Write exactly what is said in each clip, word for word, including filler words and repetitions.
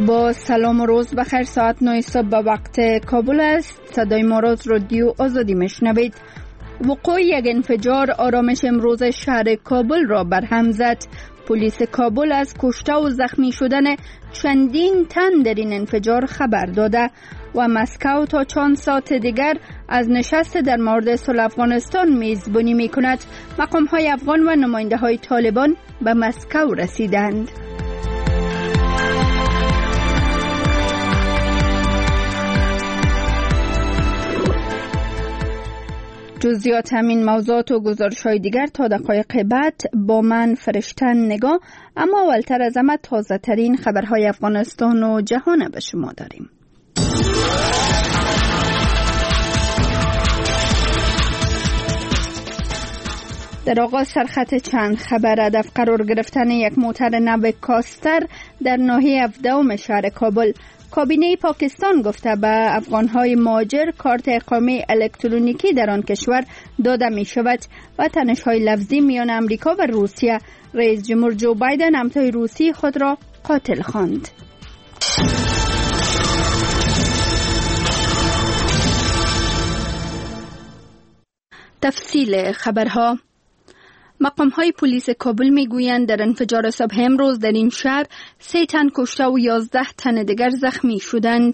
با سلام و روز بخیر. ساعت نه صبح به وقت کابل است. صدای ما را از رادیو آزادی میشنوید. وقوع یک انفجار آرامش امروز شهر کابل را برهم زد. پلیس کابل از کشته و زخمی شدن چندین تن در این انفجار خبر داده و مسکو تا چند ساعت دیگر از نشست در مورد صلح افغانستان میزبانی می کند. مقام های افغان و نماینده های طالبان به مسکو رسیدند. جزئیات همین موضوعات و گزارش‌های دیگر تا دقایق بعد با من فرشتن نگاه. اما اولتر از همه تازه ترین خبرهای افغانستان و جهان به شما داریم. در آغاز سرخط چند خبر. هدف قرار گرفتن یک موتر نو کاستر در ناحیه هفدهم شهر کابل. کابینه پاکستان گفته به افغانهای مهاجر کارت اقامه الکترونیکی در آن کشور داده می شود و تنش‌های لفظی میان امریکا و روسیه. رئیس جمهور جو بایدن همتای روسی خود را قاتل خواند. تفصیل خبرها. مقام های پلیس کابل می گویند در انفجار صبح امروز در این شهر سه تن کشته و یازده تن دیگر زخمی شدند.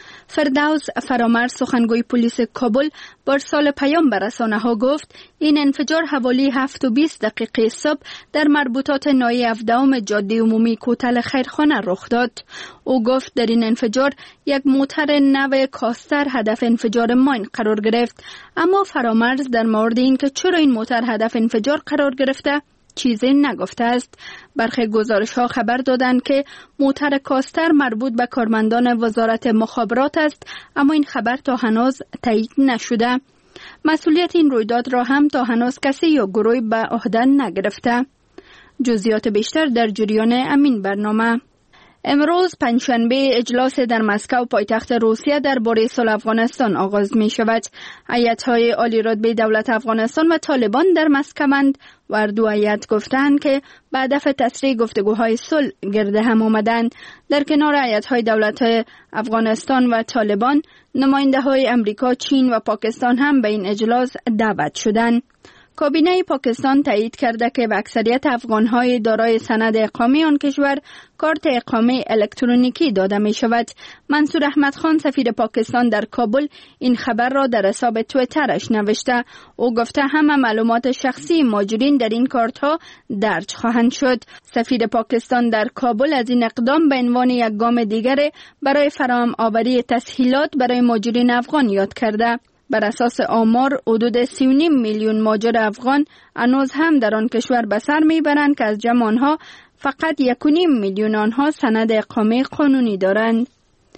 فردوس فرامرز سخنگوی پلیس کابل برسال پیام به رسانه ها گفت این انفجار حوالی هفت و بیست دقیقه صبح در مربوطات ناحیه هفدهم جاده عمومی کوتل خیرخانه رخ داد. او گفت در این انفجار یک موتر نو کاستر هدف انفجار ماین قرار گرفت. اما فرامرز در مورد این که چرا این موتر هدف انفجار قرار گرفته چیزی نگفته است. برخی گزارش ها خبر دادند که موتر کاستر مربوط به کارمندان وزارت مخابرات است، اما این خبر تا هنوز تایید نشده. مسئولیت این رویداد را هم تا هنوز کسی یا گروهی به عهده نگرفته. جزئیات بیشتر در جریان امین برنامه. امروز پنجشنبه اجلاس در مسکو پایتخت روسیه درباره صلح افغانستان آغاز می شود. هیئت‌های عالی رتبه دولت افغانستان و طالبان در مسکوند و هر دو هیئت گفتند که به هدف تسریع گفتگوهای صلح گرد هم آمدند. در کنار هیئت‌های دولت افغانستان و طالبان، نماینده‌های امریکا، چین و پاکستان هم به این اجلاس دعوت شدند. کابینه پاکستان تایید کرده که به اکثریت افغانهای دارای سند اقامه آن کشور کارت اقامه الکترونیکی داده می شود. منصور احمد خان سفیر پاکستان در کابل این خبر را در حساب تویترش نوشته. او گفته همه معلومات شخصی ماجرین در این کارت ها درج خواهند شد. سفیر پاکستان در کابل از این اقدام به عنوان یک گام دیگر برای فراهم آوری تسهیلات برای ماجرین افغان یاد کرده. بر اساس آمار حدود سی و نیم میلیون مهاجر افغان هنوز هم در آن کشور به سر میبرند که از جمع آنها فقط یک و نیم میلیون آنها سند اقامه قانونی دارند.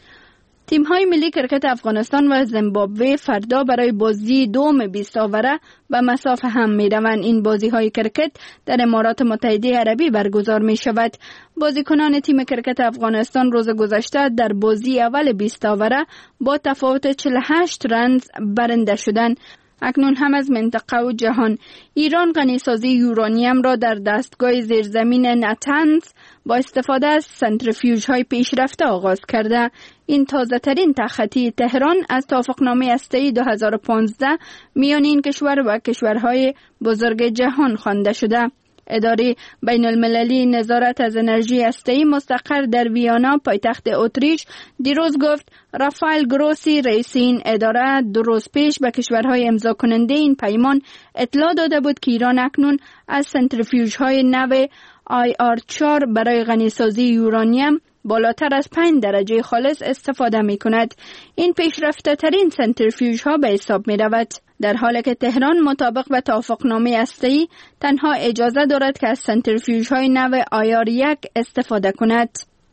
تیم‌های ملی کرکت افغانستان و زیمبابوه فردا برای بازی دوم بیست آوره به مسافه هم می‌روند. این بازی‌های کرکت در امارات متحده عربی برگزار می‌شود. بازیکنان تیم کرکت افغانستان روز گذشته در بازی اول بیست آوره با تفاوت چهل و هشت رنز برنده شدند. اکنون هم از منطقه و جهان. ایران غنیسازی یورانیم را در دستگاه زیرزمین نتنز با استفاده از سنتریفیوژهای پیشرفته آغاز کرده. این تازه ترین تخطی تهران از توافقنامه هسته‌ای دو هزار و پانزده میان این کشور و کشورهای بزرگ جهان خوانده شده. اداره بین المللی نظارت از انرژی هسته‌ای مستقر در ویانا پایتخت اتریش دیروز گفت رافائل گروسی رئیس این اداره دو روز پیش به کشورهای امضا کننده این پیمان اطلاع داده بود که ایران اکنون از سنتریفیوژهای نو آی آر چهار برای غنیسازی یورانیم بالاتر از پنج درجه خالص استفاده می کند. این پیشرفته ترین سنتریفیوژ ها به حساب می رود، در حالی که تهران مطابق به توافقنامه هسته‌ای تنها اجازه دارد که از سنتریفیوژ های نو آی آر یک استفاده کند.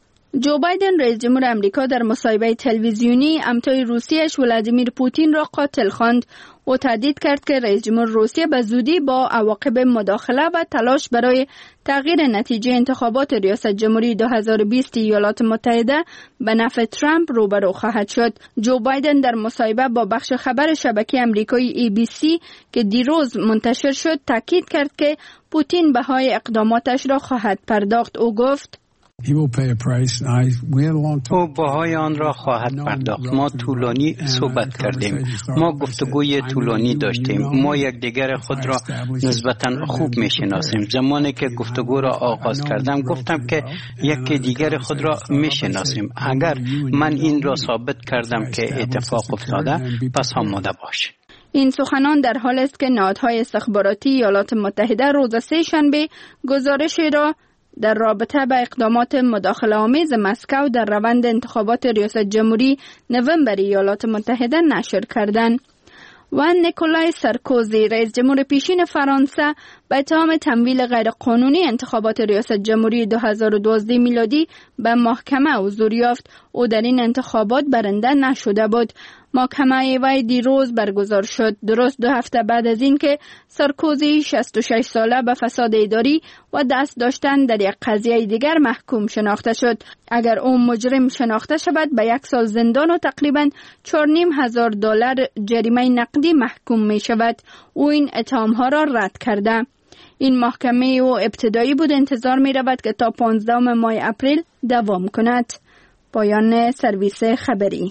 جو بایدن رئیس جمهور امریکا در مصاحبه تلویزیونی همتای روسیه‌اش ولادیمیر پوتین را قاتل خواند. او تهدید کرد که رئیس جمهور روسیه به زودی با عواقب مداخله و تلاش برای تغییر نتیجه انتخابات ریاست جمهوری دو هزار و بیست ایالات متحده به نفع ترامپ روبرو خواهد شد. جو بایدن در مصاحبه با بخش خبر شبکه امریکایی ای بی سی که دیروز منتشر شد تاکید کرد که پوتین بهای اقداماتش را خواهد پرداخت. او گفت او بهای آن را خواهد پرداخت. ما طولانی صحبت کردیم، ما گفتگوی طولانی داشتیم، ما یکدیگر خود را نسبتاً خوب میشناسیم. زمانی که گفتگو را آغاز کردم گفتم که یکی دیگر خود را میشناسیم. اگر من این را ثابت کردم که اتفاق افتاده، پس آماده باش. این سخنان در حال است که نهادهای استخباراتی ایالات متحده روز سه شنبه گزارشی را در رابطه با اقدامات مداخله آمیز مسکو در روند انتخابات ریاست جمهوری نوامبر ایالات متحده نشر کردند. و نیکولای سارکوزی رئیس جمهور پیشین فرانسه به اتهام تمویل غیرقانونی انتخابات ریاست جمهوری دو هزار و دوازده میلادی به محکمه حضور یافت. او در این انتخابات برنده نشده بود. محکمه وی دیروز برگزار شد، درست دو هفته بعد از اینکه سارکوزی شصت و شش ساله به فساد اداری و دست داشتن در یک قضیه دیگر محکوم شناخته شد. اگر او مجرم شناخته شود به یک سال زندان و تقریباً چهار و نیم هزار دلار جریمه نقدی محکوم می شود. او این اتهام‌ها را رد کرده. این محکمه او ابتدایی بود، انتظار می رود که تا پانزدهم ماه اپریل دوام کند. پایان سرویس خبری.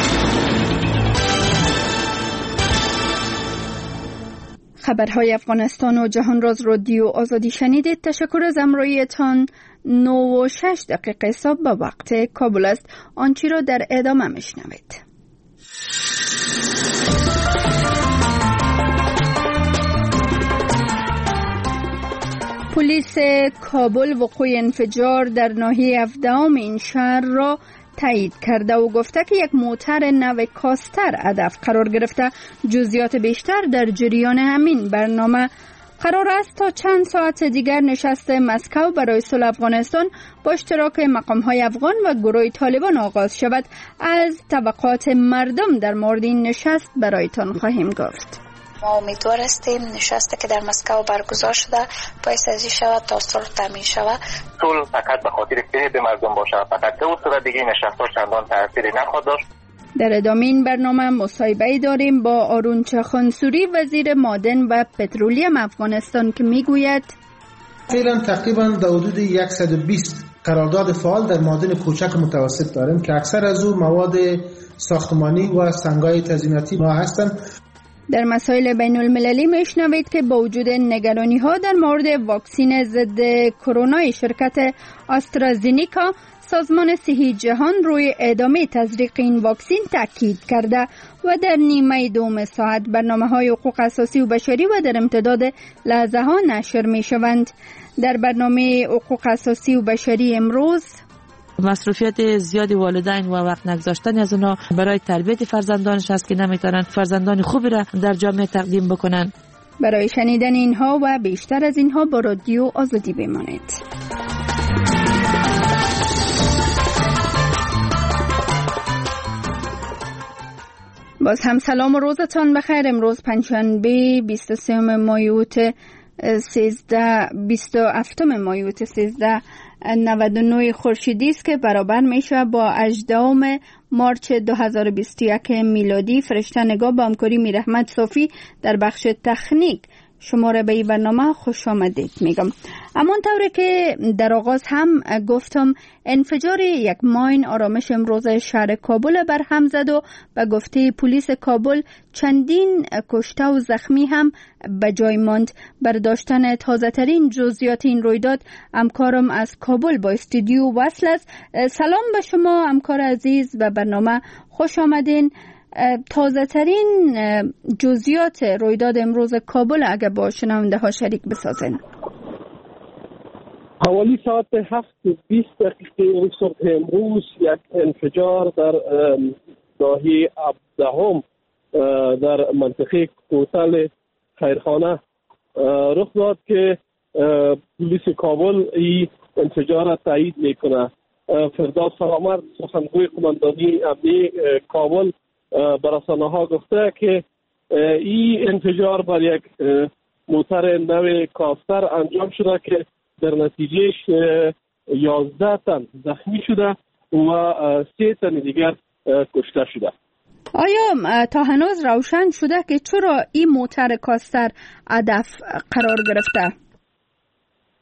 خبرهای افغانستان و جهان راز رادیو آزادی شنیدید. تشکر از همراهیتان. نه و شش دقیقه صبح به وقت کابل است. آنچه را در ادامه میشنوید. پلیس کابل وقوع انفجار در ناحیه هفدهم این شهر را تایید کرده و گفته که یک موتر نو کاستر هدف قرار گرفته. جزئیات بیشتر در جریان همین برنامه. قرار است تا چند ساعت دیگر نشست مسکو برای صلح افغانستان با اشتراک مقام‌های افغان و گروه طالبان آغاز شود. از توقعات مردم در مورد این نشست برایتان خواهیم گفت. ما امیدوار هستیم نشستی که در مسکو برگزار شده پایسازی شود تا صلح تامین شود. صلح فقط به خاطر صحت مردم باشه، فقط دو صورت دیگه نشست‌ها چندان تأثیری نخواهد داشت. در ادامه این برنامه مصاحبه داریم با آرونچه خانسوری وزیر معدن و پترولیوم افغانستان که میگوید فعلا تقریبا در حدود صد و بیست قرارداد فعال در معادن کوچک و متوسط داریم که اکثر از او مواد ساختمانی و سنگ‌های تزییناتی ما هستند. در مسائل بین المللی میشنوید که با وجود نگرانی ها در مورد واکسن ضد کرونا شرکت آسترازینیکا، سازمان صحی جهان روی ادامه تزریق این واکسن تاکید کرده و در نیمه دوم ساعت برنامه‌های حقوق اساسی و بشری و در امتداد لحظه ها نشر می شوند. در برنامه حقوق اساسی و بشری امروز مصروفیت زیادی والدین و وقت نگذاشتن از اونها برای تربیت فرزندانش است که نمیتونن فرزندان خوبی را در جامعه تقدیم بکنن. برای شنیدن اینها و بیشتر از اینها با رادیو آزادی بمانید. باز هم سلام و روزتان بخیر. امروز پنجشنبه بیست و سوم مایوت سیزده بیست و هفتم مایوت سیزده نود و نه خورشیدی است که برابر میشه با هجدهم مارچ دو هزار و بیست و یک میلادی. فرشته نگاه با همکاری میرحمت صافی در بخش تکنیک شما را به این برنامه خوش آمدید میگم. امان طوری که در آغاز هم گفتم انفجار یک ماین آرامش امروز شهر کابل برهم زد و به گفته پلیس کابل چندین کشته و زخمی هم به جای ماند. برداشتن تازه ترین جزئیات این رویداد همکارم از کابل با استودیو وصل است. سلام به شما همکار عزیز و برنامه خوش آمدین. تازه ترین جزئیات رویداد امروز کابل اگر با شنونده ها شریک بسازن. حوالی ساعت هفت و بیست دقیقه صبح امروز یک انفجار در ناحیه هفدهم در منطقه کوتل خیرخانه رخ داد که پلیس کابل این انفجار را تایید میکنه. فردوس فرامرد سخنگوی قماندانی امنیه کابل به رسانه‌ها گفته که این انفجار بر یک موتر نو کاستر انجام شده که در نتیجهش یازده تن زخمی شده و سه تن دیگر کشته شده. آیا تا هنوز روشن شده که چرا این موتر کاستر هدف قرار گرفته؟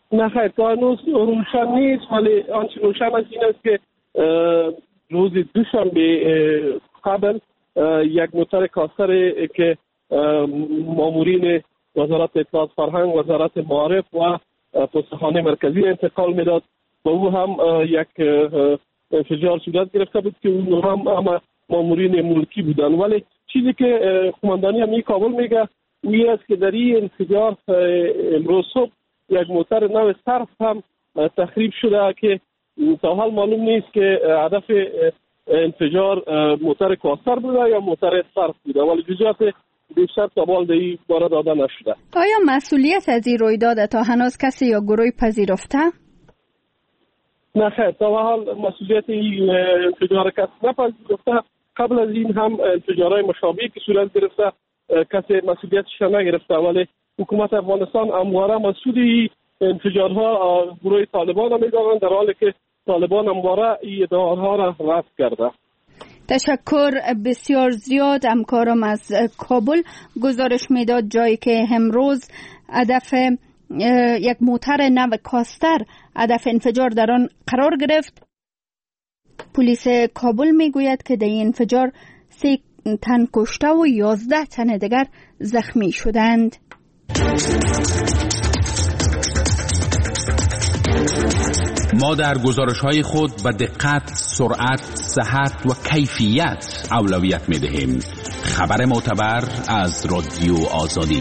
نه خیر، تا هنوز روشن نیست، ولی آنچه روشن است این است که روز دوشنبه قبل یک موتر کاستر که مامورین وزارت اطلاعات فرهنگ، وزارت معارف و پستخانه مرکزی انتقال میداد و او هم یک انفجار صورت گرفته بود که اون هم هم مامورین ملکی بودن. ولی چیزی که قماندانی امنیه کابل میگه این است که در این انفجار امروز صبح یک موتر نو صرف هم تخریب شده که تا حال معلوم نیست که هدف انفجار موتر کاستر بوده یا موتر صرف بوده، ولی جزئیات بیشتر تا حال در این باره داده نشده. آیا مسئولیت از این رویداد تا هنوز کسی یا گروهی پذیرفته؟ نه خیر، تا حال مسئولیت این انفجار کسی نپذیرفته. قبل از این هم انفجارهای مشابهی که صورت گرفته کسی مسئولیتش نگرفته، ولی حکومت افغانستان همواره مسئول انفجارها گروه طالبان را می‌دانند، در حالی که طالبان همواره این ادعاها را رد کرده. تشکر بسیار زیاد. همکارم از کابل گزارش میداد جایی که امروز هدف یک موتر نو کاستر هدف انفجار در آن قرار گرفت. پلیس کابل میگوید که در این انفجار سه تن کشته و یازده تن دیگر زخمی شدند. ما در گزارش‌های خود به دقت، سرعت، صحت و کیفیت اولویت می‌دهیم. خبر معتبر از رادیو آزادی.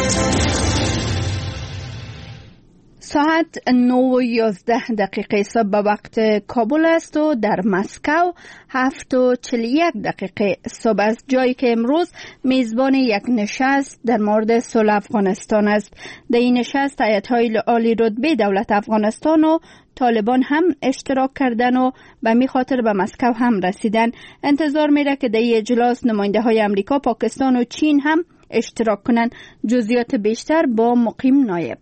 ساعت نه و یازده دقیقه صبح به وقت کابل است و در مسکو هفت و چل و یک دقیقه صبح است، جایی که امروز میزبان یک نشست در مورد صلح افغانستان است. در این نشست هیئت‌های عالی رتبه دولت افغانستان و طالبان هم اشتراک کردن و به می خاطر به مسکو هم رسیدن. انتظار میره که در این اجلاس نماینده های امریکا، پاکستان و چین هم اشتراک کنند. جزئیات بیشتر با مقیم نایب.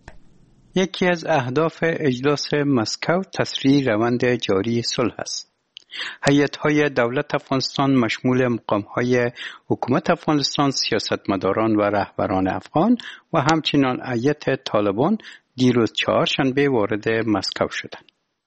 یکی از اهداف اجلاس مسکو تسریع روند جاری صلح است. هیئت‌های دولت افغانستان مشمول مقام‌های حکومت افغانستان، سیاستمداران و رهبران افغان و همچنین هیئت طالبان دیروز چهارشنبه وارد مسکو شدند.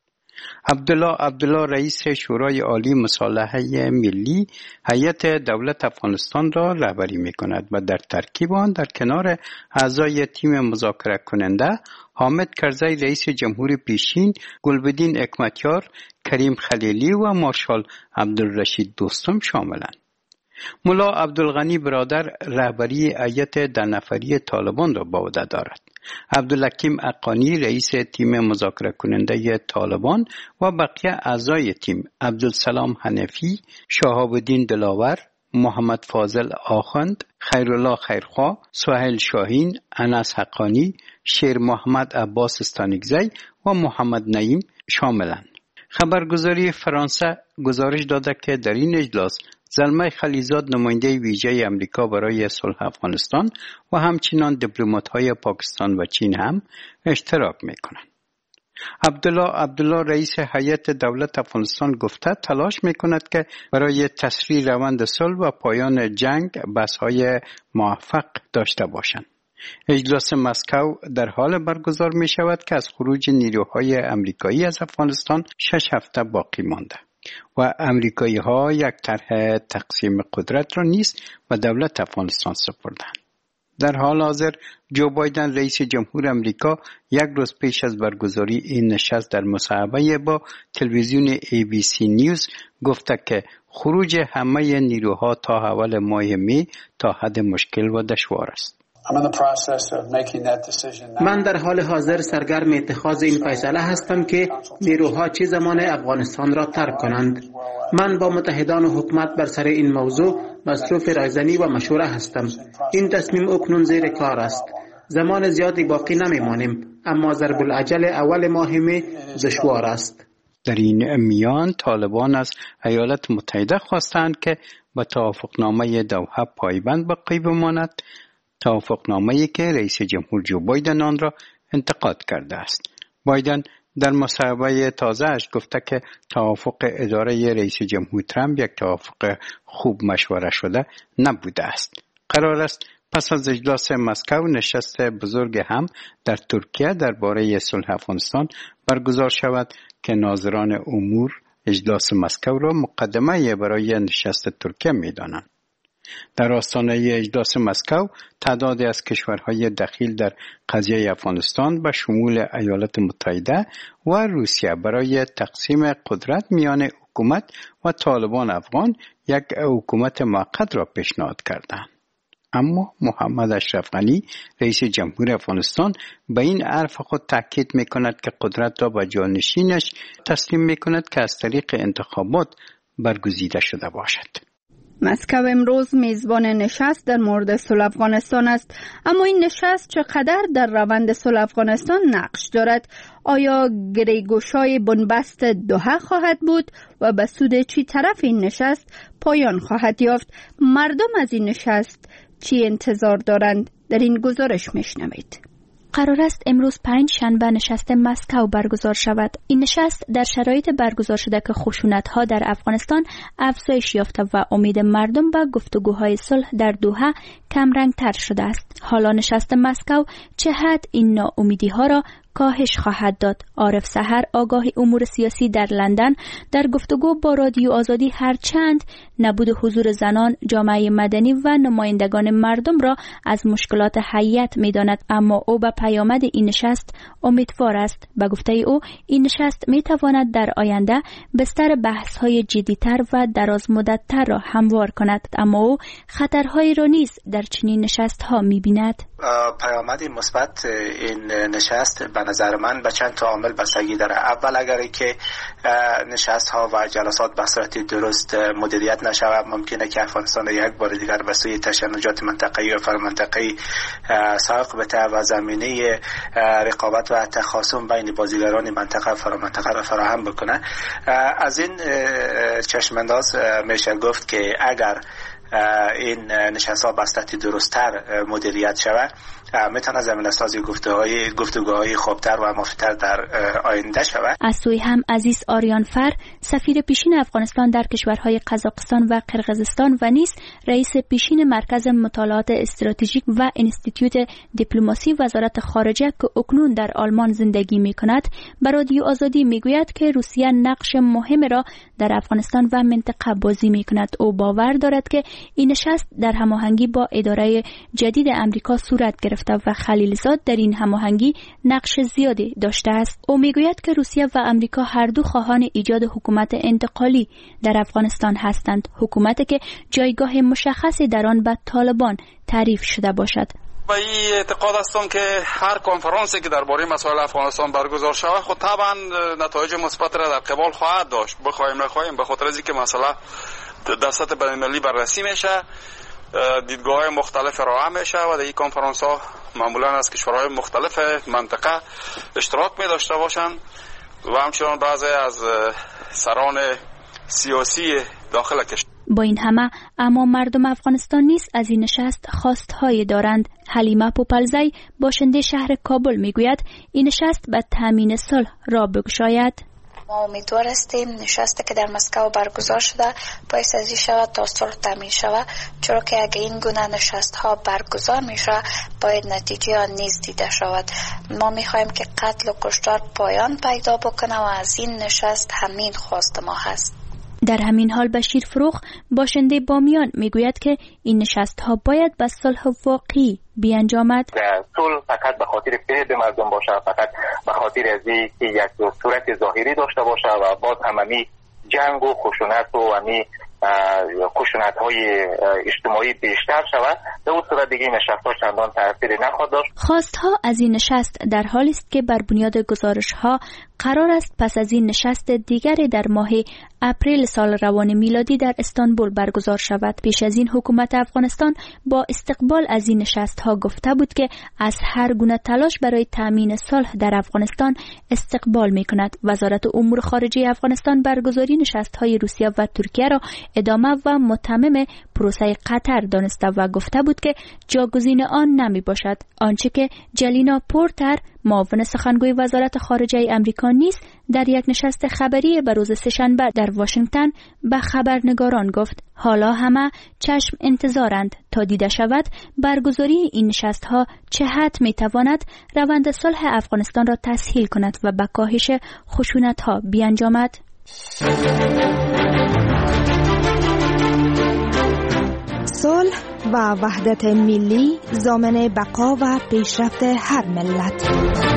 عبدالله عبدالله رئیس شورای عالی مصالحه ملی هیئت دولت افغانستان را رهبری می‌کند و در ترکیب آن در کنار اعضای تیم مذاکره کننده حامد کرزی رئیس جمهور پیشین، گلبدین حکمتیار، کریم خلیلی و مارشال عبدالرشید دوستم شاملند. ملا عبدالغنی برادر رهبری هیئت ده نفری طالبان را به عهده دارد. عبدالحکیم اقانی رئیس تیم مذاکره کننده طالبان و بقیه اعضای تیم عبدالسلام حنفی، شهاب الدین دلاور، محمد فاضل آخوند، خیرالله خیرخواه، سهیل شاهین، انس حقانی، شیر محمد عباس استانگزی و محمد نعیم شاملند. خبرگزاری فرانسه گزارش داده که در این اجلاس زلمه خلیزاد نماینده ویژه امریکا برای صلح افغانستان و همچنین دیپلمات‌های پاکستان و چین هم اشتراک می‌کنند. عبدالله عبدالله رئیس هیئت دولت افغانستان گفته تلاش می‌کند که برای تسریع روند صلح و پایان جنگ بحث‌های موفق داشته باشند. اجلاس مسکو در حال برگزار می‌شود که از خروج نیروهای امریکایی از افغانستان شش هفته باقی مانده و امریکایی ها یک طرح تقسیم قدرت را نیز به دولت افغانستان سپردند. در حال حاضر جو بایدن رئیس جمهور امریکا یک روز پیش از برگزاری این نشست در مصاحبه با تلویزیون ای بی سی نیوز گفته که خروج همه نیروها تا اول ماه می تا حد مشکل و دشوار است. من در حال حاضر سرگرم اتخاذ این فیصله هستم که نیروها چه زمان افغانستان را ترک کنند. من با متحدان حکومت بر سر این موضوع مصروف رایزنی و مشوره هستم. این تصمیم اکنون زیر کار است. زمان زیادی باقی نمیمانیم، اما ضرب العجل اول ماه می دشوار است. در این میان طالبان از ایالات متحده خواستند که به توافقنامه دوحه پایبند باقی بماند، توافقنامه‌ای که رئیس جمهور جو بایدن آن را انتقاد کرده است. بایدن در مصاحبه تازه‌اش گفته که توافق اداره رئیس جمهور ترامپ یک توافق خوب مشوره شده نبوده است. قرار است پس از اجلاس مسکو نشست بزرگ هم در ترکیه درباره صلح افغانستان برگزار شود که ناظران امور اجلاس مسکو را مقدمه برای نشست ترکیه می‌دانند. در آستانه اجلاس مسکو تعدادی از کشورهای دخیل در قضیه افغانستان به شمول ایالات متحده و روسیه برای تقسیم قدرت میان حکومت و طالبان افغان یک حکومت موقت را پیشنهاد کردند. اما محمد اشرف غنی رئیس جمهور افغانستان به این حرف خود تاکید میکند که قدرت را به جانشینش تسلیم میکند که از طریق انتخابات برگزیده شده باشد. مسکو امروز میزبان نشست در مورد صلح افغانستان است، اما این نشست چقدر در روند صلح افغانستان نقش دارد؟ آیا گریگوشای بنبست دوحه خواهد بود و به سود چی طرف این نشست پایان خواهد یافت؟ مردم از این نشست چی انتظار دارند؟ در این گزارش میشنوید. قرار است امروز پنج شنبه نشست مسکو برگزار شود. این نشست در شرایط برگزار شده که خشونت‌ها در افغانستان افزایش یافته و امید مردم به گفتگوهای صلح در دوحه کمرنگ‌تر شده است. حالا نشست مسکو چه حد این ناامیدی‌ها را کاهش خواهد داد؟ عارف سحر آگاه امور سیاسی در لندن در گفتگو با رادیو آزادی هرچند نبود حضور زنان، جامعه مدنی و نمایندگان مردم را از مشکلات حیات می‌داند، اما او به پیامد این نشست امیدوار است. به گفته او این نشست می‌تواند در آینده بستر بحث‌های جدی‌تر و دراز مدت‌تر را هموار کند، اما او خطرهایی را نیز در چنین نشست‌ها می‌بیند. پیامد مثبت این نشست به نظر من به چند تا عامل بستگی داره. اول اگری که نشست ها و جلسات به صورت درست مدیریت نشود، ممکنه که افغانستان یک بار دیگر به سوی تشنجات منطقه‌ای و فرامنطقه‌ای ساق بده و زمینه رقابت و تخاصم بین بازیگران منطقه و فرامنطقه را فراهم بکنه. از این چشمانداز میشه گفت که اگر این نشست ها به صورت درست‌تر مدیریت شود، میتونه زمینه سازی گفتگوهای گفتگوهای خوبتر و مفیدتر در آینده شود. از سوی هم عزیز آریانفر سفیر پیشین افغانستان در کشورهای قزاقستان و قرقیزستان و نیز رئیس پیشین مرکز مطالعات استراتژیک و انستیتوت دیپلماسی وزارت خارجه که اکنون در آلمان زندگی میکند به رادیو آزادی میگوید که روسیه نقش مهم را در افغانستان و منطقه بازی میکند. او باور دارد که این نشست در هماهنگی با اداره جدید امریکا صورت گرفته و خلیلزاد در این هماهنگی نقش زیادی داشته است. او میگوید که روسیه و امریکا هر دو خواهان ایجاد حکومت انتقالی در افغانستان هستند، حکومتی که جایگاه مشخصی در آن به طالبان تعریف شده باشد. با این اعتقاد هستم که هر کنفرانسی که درباره مسائل افغانستان برگزار شود خود طبعا نتایج مثبت را در قبال خواهد داشت، بخوایم نخواهیم، به خاطر اینکه مسئله در سطح بین‌المللی بررسی میشه، دیدگاه‌های مختلف ارائه میشه و در این کنفرانس ها معمولا از کشورهای مختلف منطقه اشتراک می داشته باشند و همچنان بعضی از سران سیاسی داخل کشور. با این همه اما مردم افغانستان نیز از این نشست خواستهایی دارند. حلیمه پوپلزی باشنده شهر کابل میگوید این نشست به تامین صلح را بگشاید. ما امیدوار هستیم نشستی که در مسکو برگزار شده باعث از این شود تا صلح تامین شود، چرا که اگه این گونه نشست ها برگزار میشه باید نتیجه آن نیز دیده شود. ما میخوایم که قتل و کشتار پایان پیدا بکنه و از این نشست همین خواست ما هست. در همین حال بشیر فروخ باشنده بامیان میگوید که این نشست ها باید به صلح واقعی بیانجامد. صلح فقط به خاطر فریب مردم باشه، فقط به خاطر از اینکه یک صورت ظاهری داشته باشه و باز هممی جنگ و خشونت و همی خشونت های اجتماعی بیشتر شود، به اون صورت دیگه نشست ها چندان تأثیری نخواهد داشت. خواست ها از این نشست در حالی است که بر بنیاد گزارش ها قرار است پس از این نشست دیگری در ماه اپریل سال روان میلادی در استانبول برگزار شود. پیش از این حکومت افغانستان با استقبال از این نشست ها گفته بود که از هر گونه تلاش برای تامین صلح در افغانستان استقبال می کند. وزارت امور خارجه افغانستان برگزاری نشست های روسیه و ترکیه را ادامه و متمم پروسه قطر دانسته و گفته بود که جاگزین آن نمی باشد. آنچه که جلینا پورتر معاون سخنگوی وزارت خارجه امریکا نیز در یک نشست خبری به روز سه‌شنبه در واشنگتن به خبرنگاران گفت حالا همه چشم انتظارند تا دیده شود برگزاری این نشست‌ها چه حد می‌تواند روند صلح افغانستان را تسهیل کند و به کاهش خشونت‌ها بیانجامد. صلح و وحدت ملی ضامن بقا و پیشرفت هر ملت.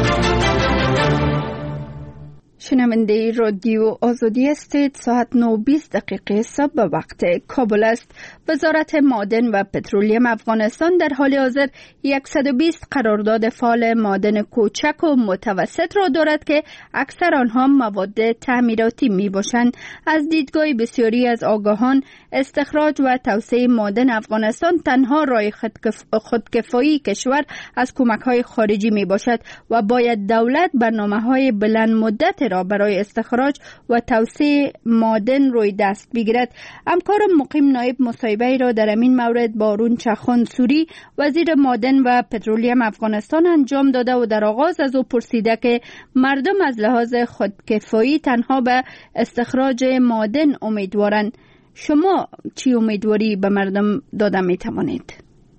شنونده رادیو آزادی استید، ساعت نه و بیست دقیقه صبح به وقت کابل است. وزارت معدن و پترولیم افغانستان در حال حاضر صد و بیست قرارداد فعال معدن کوچک و متوسط را دارد که اکثر آنها مواد تعمیراتی می باشند. از دیدگاه بسیاری از آگاهان، استخراج و توسعه معدن افغانستان تنها راه خودکفایی کشور از کمک‌های خارجی می باشد و باید دولت برنامه‌های بلند مدت را برای استخراج و توسعه معدن روی دست بگیرد. همکار مقیم نایب مصاحبه را در این مورد با رون چخان سوری وزیر معدن و پترولیم افغانستان انجام داده و در آغاز از او پرسیده که مردم از لحاظ خودکفایی تنها به استخراج معدن امیدوارند. شما چی امیدواری به مردم داده می توانید؟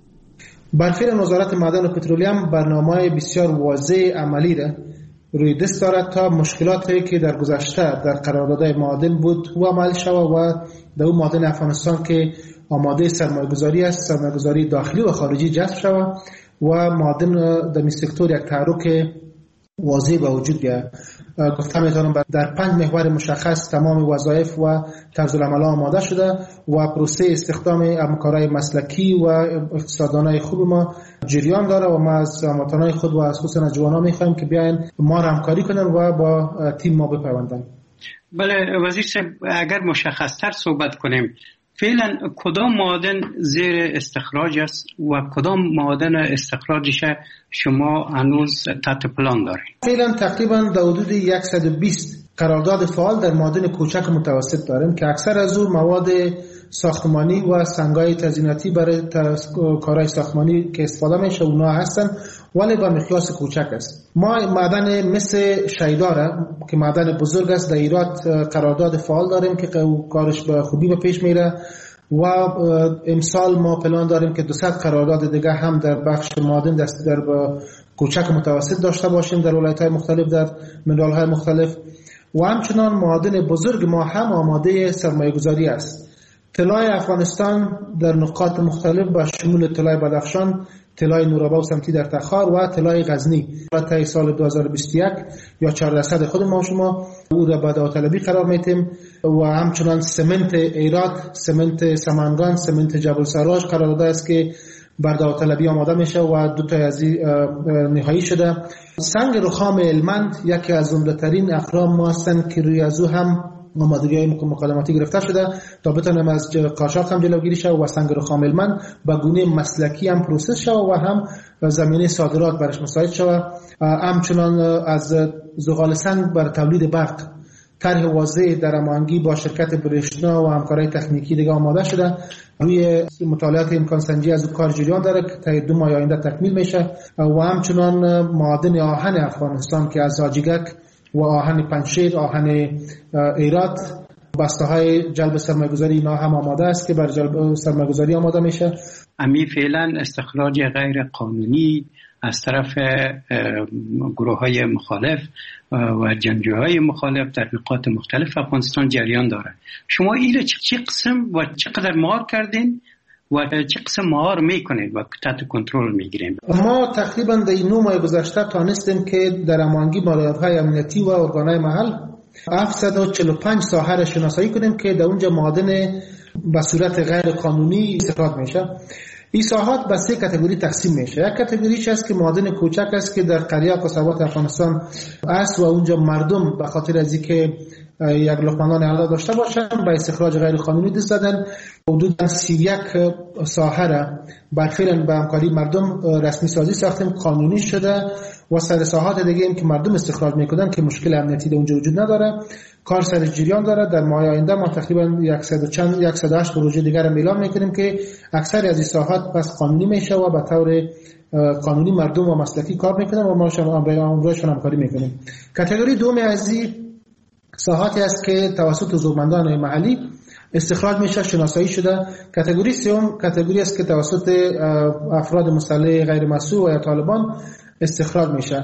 برفعل وزارت معدن و پترولیم برنامه بسیار واضح عملی را روی دست دارد تا مشکلاتی که در گذشته در قراردادهای معادن بود و عمل شود و در اون معادن افغانستان که آماده سرمایه‌گذاری است، سرمایه‌گذاری داخلی و خارجی جذب شود و معادن در این سکتور یک تحرک واضح به وجود بیاید. گفتم میتونم در پنج محور مشخص تمام وظایف و طرز العمل آماده شده و پروسه استخدام همکارای مسلکی و اقتصاددانای خوب ما جریان داره و ما از هموطنان خود و از خصوصا جوانان میخوایم که بیاین ما را همکاری کنن و با تیم ما بپیوندن. بله وزیر صاحب، اگر مشخص‌تر صحبت کنیم، فعلا کدام معادن زیر استخراج است و کدام معادن استخراجش شما هنوز تحت پلان دارید؟ فعلا تقریبا در حدود صد و بیست قرارداد فعال در معادن کوچک و متوسط داریم که اکثر از اون مواد ساختمانی و سنگای تزییناتی برای کارهای ساختمانی که استفاده میشه اونا هستن، ولی با مقیاس کوچک است. ما معدن مثل شیداره که معدن بزرگ است در ایراد قرارداد فعال داریم که کارش به خوبی به پیش میره و امسال ما پلان داریم که دوصد قرارداد دیگه هم در بخش معدن دست در کوچک و متوسط داشته باشیم در ولایت‌های مختلف، در منرال‌های مختلف و همچنان معادن بزرگ ما هم آماده سرمایه‌گذاری است. طلای افغانستان در نقاط مختلف با شمول طلای بدخشان، طلای نورابا و سمتی در تخار و طلای غزنی تا سال دو هزار و بیست و یک یا چهارده صد خود ما شما او را به داوطلبی قرار میتیم و همچنان سمنت ایراد، سمنت سمنگان، سمنت جبل سراج قرارداد است که بر داوطلبی آماده میشه و دو تا از نهایی شده. سنگ رخام هلمند یکی از عمده‌ترین اقلام ما هستند که روی از او هم آمادگی مکالماتی گرفته شده تا بتونیم از قاچاق هم جلوگیری شود و سنگ رخام هلمند به گونه مسلکی هم پروسس شود و هم زمینه صادرات برش مساعد شود. همچنان از زغال سنگ بر تولید برق طرح واضح در هماهنگی با شرکت برشنا و همکارای تکنیکی دیگه آماده شده. روی مطالعات امکان سنجی از کار جریان داره که تا دو ماه آینده تکمیل میشه و همچنان معادن آهن افغانستان که از حاجیگک و آهن پنجشیر، آهن ایراد، بسته های جلب سرمایه‌گذاری اینا هم آماده است که برای جلب سرمایه‌گذاری آماده میشه. امی فعلا استخراج غیر قانونی از طرف گروه های مخالف و جنگجوهای مخالف در نقاط مختلف افغانستان جریان داره. شما این چه قسم و چقدر مهار کردین و چه قسم مهار میکنید و تحت کنترل میگیریم؟ ما تقریبا در این نو ماه گذشته تانستیم که در هماهنگی با نیروهای امنیتی و ارگانهای محل هفتصد و چهل و پنج ساحه را شناسایی کنیم که در اونجا معادن به صورت غیر قانونی استخراج میشه. این ساحات به سه کاتگوری تقسیم میشه. یک کاتگوریش است که معادن کوچک است که در قریه و قصبات افغانستان است و اونجا مردم به خاطر از اینکه یک لقمه نان حلال داشته باشن به استخراج غیر قانونی دست زدن. حدود سی و یک ساحه را برفعل به همکاری مردم رسمی سازی ساختیم، قانونی شده و سر ساحات دیگه هم که مردم استخراج میکنن که مشکل امنیتی در اونجا وجود نداره. کار سر جریان دارد. در ماه آینده ما تقریبا صد و چند صد و هشت پروژه دیگر هم اعلام میکنیم که اکثر از این ساحات پس قانونی میشه و به طور قانونی مردم و مسلکی کار میکنن و ما امرایشون همکاری میکنیم. کاتگوری دوم از این ساحاتی است که توسط زورمندان محلی استخراج میشه، شناسایی شده. کاتگوری سوم کاتگوری است که توسط افراد مسلح غیر مسئول و یا طالبان استخراج میشه.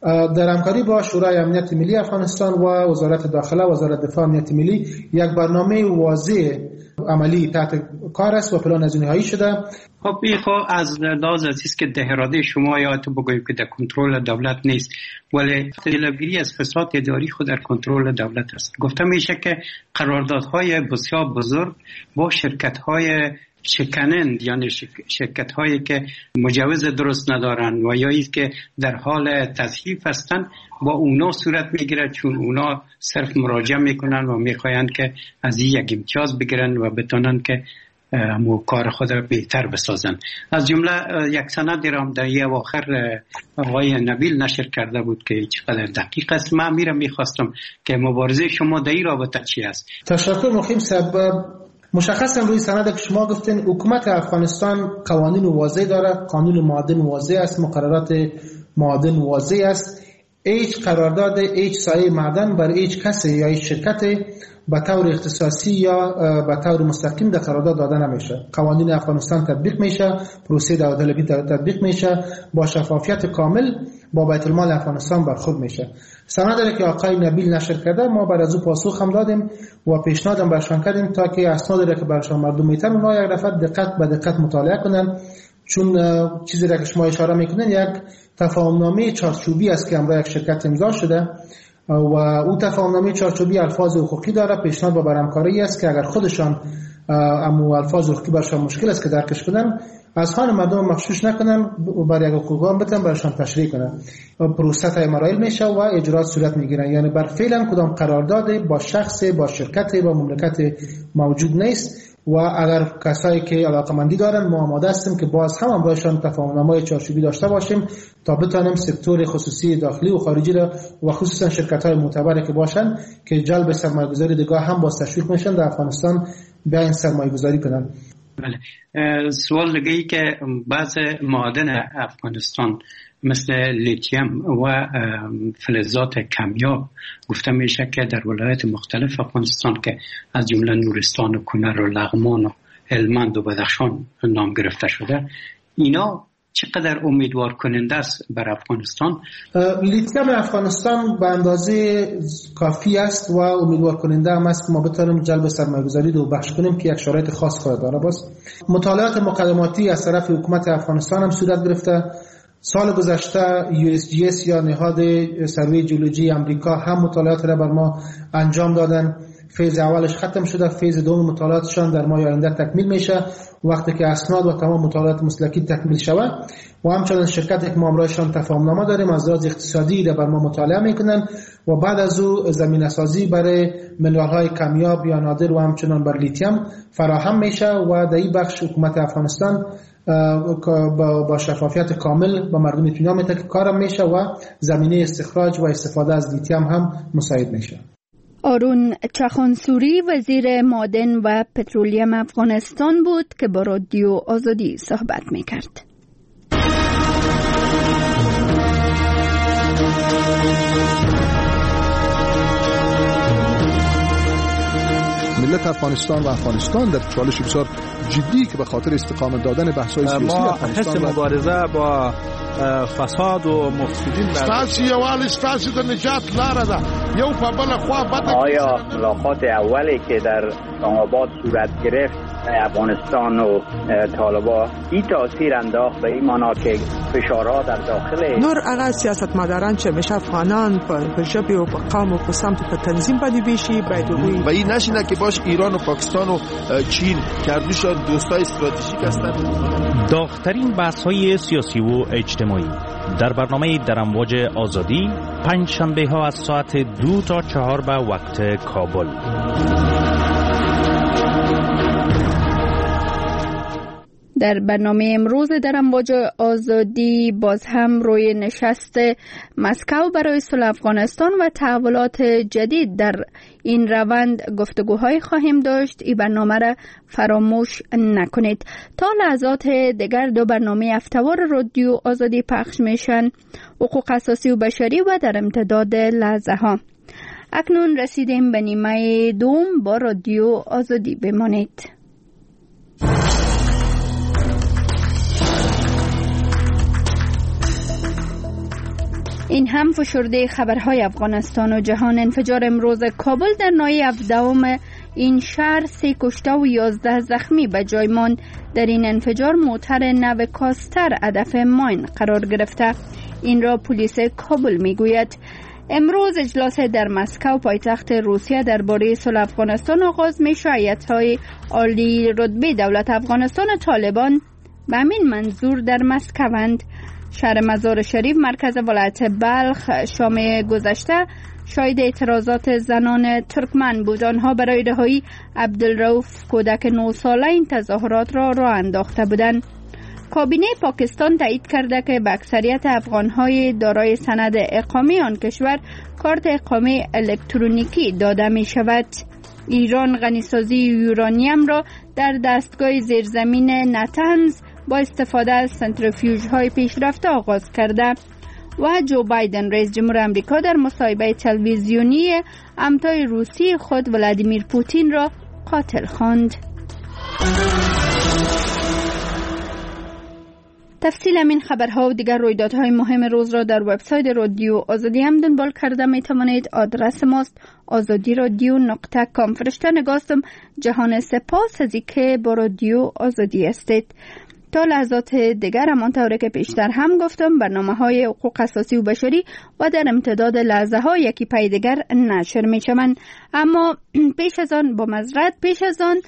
در همکاری با شورای امنیت ملی افغانستان و وزارت داخله و وزارت دفاع امنیت ملی یک برنامه واضح عملی تحت کار است و پلان از نهایی شده. خب این خب از لحاظ است که ده اراده شما یا تو بگوییم که در کنترل دولت نیست، ولی جلوگیری از فساد اداری خود در کنترل دولت است. گفته میشه که قراردادهای بسیار بزرگ با شرکت‌های شکنند، یعنی شرکت هایی که مجوز درست ندارن و یا ایست که در حال تضعیف هستن با اونا صورت میگیره، چون اونا صرف مراجعه میکنن و میخواین که از این یک امتیاز بگیرن و بتونن که مو کار خود را بهتر بسازن. از جمله یک سندی را در یه اواخر آقای نبیل نشر کرده بود که چقدر دقیق است. من میرم میخواستم که مبارزه شما در این رابطه چی است؟ تشکر مخیم سبب مشخصا روی سند که شما گفتین حکومت افغانستان قوانین واضح داره، قانون معادن واضح است، مقررات معادن واضح است. هیچ قرارداد هیچ سایه معدن بر هیچ کسی یا هیچ شرکت به طور اختصاصی یا به طور مستقیم در قرارداد داده نمیشه. قوانین افغانستان تطبیق میشه، پروسه داوطلبی تطبیق میشه، با شفافیت کامل با بیت المال افغانستان برخورد میشه. سندی که آقای نبیل نشر کرده ما بر از او پاسخ هم دادیم و پیشنهادم برشان کردیم تا که اسنادی که برشان مردم میتن اونها یک دفعه دقت به دقت مطالعه کنن، چون چیزی را که شما اشاره میکنین یک تفاهمنامه چارچوبی است که امروز یک شرکت امضا شده و او تفاهمنامه چارچوبی الفاظ حقوقی داره. پیشنهاد با برهمکاری است که اگر خودشان امو الفاظ حقوقی برشان مشکل است که درکش کنن، از خان مردم مخشوش نکنن، برای حقوقان بتن برشان تشریح کنن. پروسه تای مراحل میشه و اجرات صورت میگیرن. یعنی بر فعلا کدام قرارداد با شخص، با شرکت، با مملکت موجود نیست و اگر کسایی که علاقمندی دارن ما آماده هستیم که باز هم امرایشان تفاهمنامه چارچوبی داشته باشیم تا بتانیم سکتور خصوصی داخلی و خارجی را و خصوصا شرکت‌های معتبری که باشن که جلب سرمایه‌گذاری دیگه هم باز تشویق میشن در افغانستان بیاین سرمایه‌گذاری کنن. بله. سوال دیگه ای که بعض معادن افغانستان مثل لیتیم و فلزات کمیاب گفته میشه که در ولایات مختلف افغانستان که از جمله نورستان و کنر و لغمان و هلمند و بدخشان نام گرفته شده، اینا چقدر امیدوار کننده است بر افغانستان؟ لیتیم افغانستان به اندازه کافی است و امیدوار کننده هم است که ما بتونیم جلب سرمایه‌گذاری رو بخش کنیم که یک شرایط خاص خود داره. باز مطالعات مقدماتی از طرف حکومت افغانستان هم صورت گرفته. سال گذشته یو اس جی اس یا نهاد سروی جیولوژی امریکا هم مطالعات را بر ما انجام دادن. فیز اولش ختم شده، فیز دوم مطالعاتشان در ماه آینده تکمیل میشه. وقتی که اسناد و تمام مطالعات مسلکی تکمیل شود و همچنین شرکتی که ما امرایشان تفاهمنامه داریم از لحاظ اقتصادی را بر ما مطالعه میکنن و بعد از او زمینه سازی برای منرال‌های کمیاب یا نادر و همچنین بر لیتیم فراهم میشه و در این بخش حکومت افغانستان با شفافیت کامل با مردم اطمینان میده که کارم میشه و زمینه استخراج و استفاده از لیتیم هم مساعد میشه. آرون چخانسوری وزیر معدن و پترولیم افغانستان بود که با رادیو آزادی صحبت میکرد. ملت افغانستان و افغانستان در چالش بسیار جدی که به خاطر استقامت دادن بحث‌های سیاسی افغانستان ما مبارزه با فساد و مفسدین ستاسو یوال ستاسو د نجات لاره ده یو په بل خوا بده. آیا ملاقات اولی که در اسلام آباد صورت گرفت افغانستان و طالبان این تاثیر انداخت به این معنا که فشارها در داخل نور اغا سیاست مداران چه میشه افغانان په ژبه او په قوم او په سمت په تنظیم باندې بشي باید وي و این نشینه که باش ایران و پاکستان و چین کردوشان دوستای استراتژیک هستند. داغ‌ترین بحث‌های سیاسی و اجتماعی در برنامه در امواج آزادی پنج شنبه ها از ساعت دو تا چهار به وقت کابل. در برنامه امروز در امواج آزادی باز هم روی نشست مسکو برای صلح افغانستان و تحولات جدید در این روند گفتگوهای خواهیم داشت. این برنامه را فراموش نکنید. تا لحظات دیگر دو برنامه هفته‌وار رادیو آزادی پخش میشن، حقوق اساسی و بشری و در امتداد لحظه ها. اکنون رسیدیم به نیمه دوم، با رادیو آزادی بمانید. این هم فشرده خبرهای افغانستان و جهان. انفجار امروز کابل در ناحیه هفدهم این شهر سه کشته و یازده زخمی به جای ماند. در این انفجار موتر نو کاستر هدف ماین قرار گرفته. این را پلیس کابل میگوید. امروز اجلاس در مسکو پایتخت روسیه درباره صلح افغانستان آغاز میشه. هیئت‌های عالی رتبه دولت افغانستان و طالبان به همین منظور در مسکوند. شهر مزار شریف مرکز ولایت بلخ شام گذشته شاهد اعتراضات زنان ترکمن بود. آنها برای رهایی عبدالرؤوف کودک نه ساله این تظاهرات را راه انداخته بودند. کابینه پاکستان تایید کرده که به اکثریت افغانهای دارای سند اقامه آن کشور کارت اقامه الکترونیکی داده می شود. ایران غنیسازی یورانیم را در دستگاه زیرزمین نتنز با استفاده از سنتریفیوژهای پیشرفته آغاز کرده و جو بایدن رئیس جمهور آمریکا در مصاحبه تلویزیونی همتای روسی خود ولادیمیر پوتین را قاتل خواند. تفصیل این خبرها و دیگر رویدادهای مهم روز را در وبسایت رادیو آزادی هم دنبال کرده می توانید. آدرس ماست آزادی رادیو نقطه کام. فرشته نگاستم جهان سپاس از اینکه با رادیو آزادی هستید. تا لحظات دیگر همان طوری که پیشتر هم گفتم برنامه های حقوق اساسی و بشری و در امتداد لحظه ها یکی پای دیگر نشر می شوند. اما پیش از آن با معذرت پیش از آن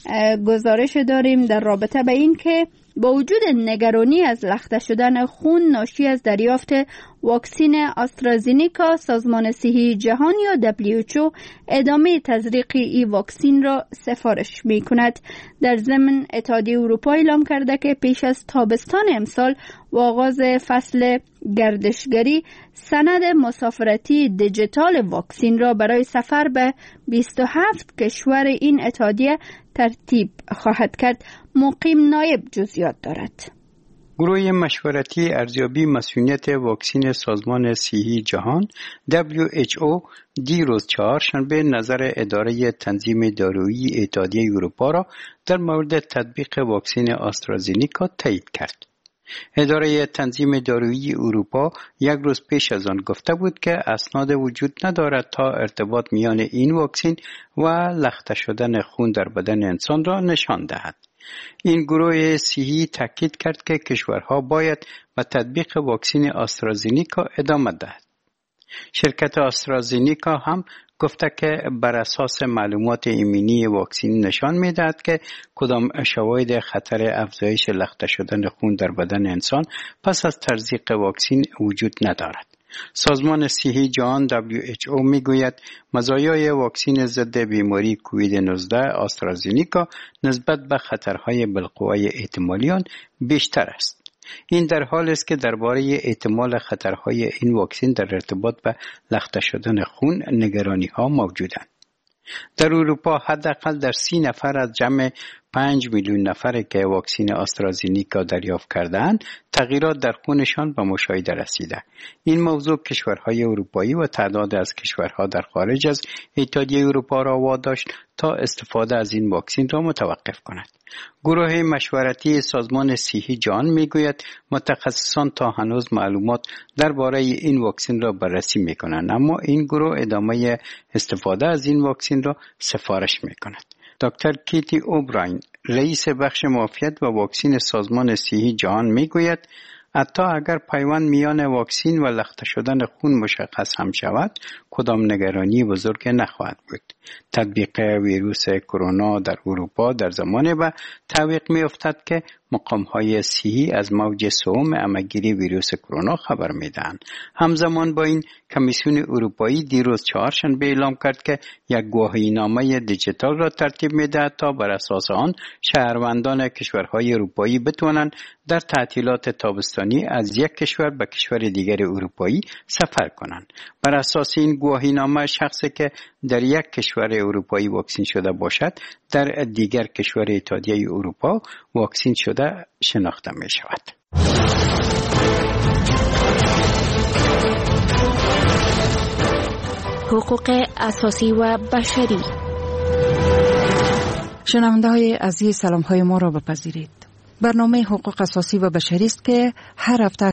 گزارش داریم در رابطه به این که با وجود نگرانی از لخته شدن خون ناشی از دریافت واکسین آسترازینیکا، سازمان صحی جهان یا دبلیو اچ او ادامه تزریق این واکسین را سفارش می کند. در ضمن اتحادیه اروپا اعلام کرده که پیش از تابستان امسال و آغاز فصل گردشگری سند مسافرتی دیجیتال واکسین را برای سفر به بیست و هفت کشور این اتحادیه ترتیب خواهد کرد. مقیم نایب جزئیات دارد. گروه مشورتی ارزیابی مسئولیت واکسن سازمان صحی جهان دبلیو اچ او دیروز چهارشنبه نظر اداره تنظیم دارویی اتحادیه اروپا را در مورد تطبیق واکسن آسترازینیکا تایید کرد. اداره تنظیم دارویی اروپا یک روز پیش از آن گفته بود که اسناد وجود ندارد تا ارتباط میان این واکسن و لخته شدن خون در بدن انسان را نشان دهد. این گروه صحی تاکید کرد که کشورها باید به تطبیق واکسن آسترازینیکا ادامه دهد. شرکت آسترازینیکا هم گفته که بر اساس معلومات ایمنی واکسن نشان می‌دهد که کدام شواهد خطر افزایش لخته شدن خون در بدن انسان پس از تزریق واکسن وجود ندارد. سازمان صحی جهان دبلیو اچ او میگوید مزایای واکسن ضد بیماری کووید نوزده آسترازینیکا نسبت به خطرهای بالقوه احتمالی آن بیشتر است. این در حالی است که درباره احتمال خطرهای این واکسن در ارتباط به لخته شدن خون نگرانی ها موجودند. در اروپا حداقل در سی نفر از جمع پنج میلیون نفر که واکسن آسترازینیکا دریافت کردند تغییرات در خونشان به مشاهده رسیده. این موضوع کشورهای اروپایی و تعداد از کشورها در خارج از اتحادیه اروپا را واداشت تا استفاده از این واکسن را متوقف کند. گروه مشورتی سازمان صحی جهان میگوید متخصصان تا هنوز معلومات درباره این واکسن را بررسی میکنند، اما این گروه ادامه استفاده از این واکسن را سفارش میکند. دکتر کیتی اوبراین رئیس بخش معافیت و واکسن سازمان صحی جهان میگوید حتی اگر پیوند میان واکسن و لخته شدن خون مشخص هم شود کدام نگرانی بزرگ نخواهد بود. تطبیق ویروس کرونا در اروپا در زمان به تعویق می افتد که مقام‌های صحی از موج سوم عمه‌گیری ویروس کرونا خبر می‌دهند. همزمان با این کمیسیون اروپایی دیروز چهارشنبه اعلام کرد که یک گواهینامه دیجیتال را ترتیب می‌دهد تا بر اساس آن شهروندان کشورهای اروپایی بتوانند در تعطیلات تابستانی از یک کشور به کشور دیگر اروپایی سفر کنند. بر اساس این گواهینامه شخصی که در یک کشور اروپایی واکسین شده باشد در دیگر کشور اتحادیه اروپا واکسین شده شناخته می شود. حقوق اساسی و بشری. شنونده های عزیز، سلام های ما را بپذیرید. برنامه حقوق اساسی و بشری است که هر هفته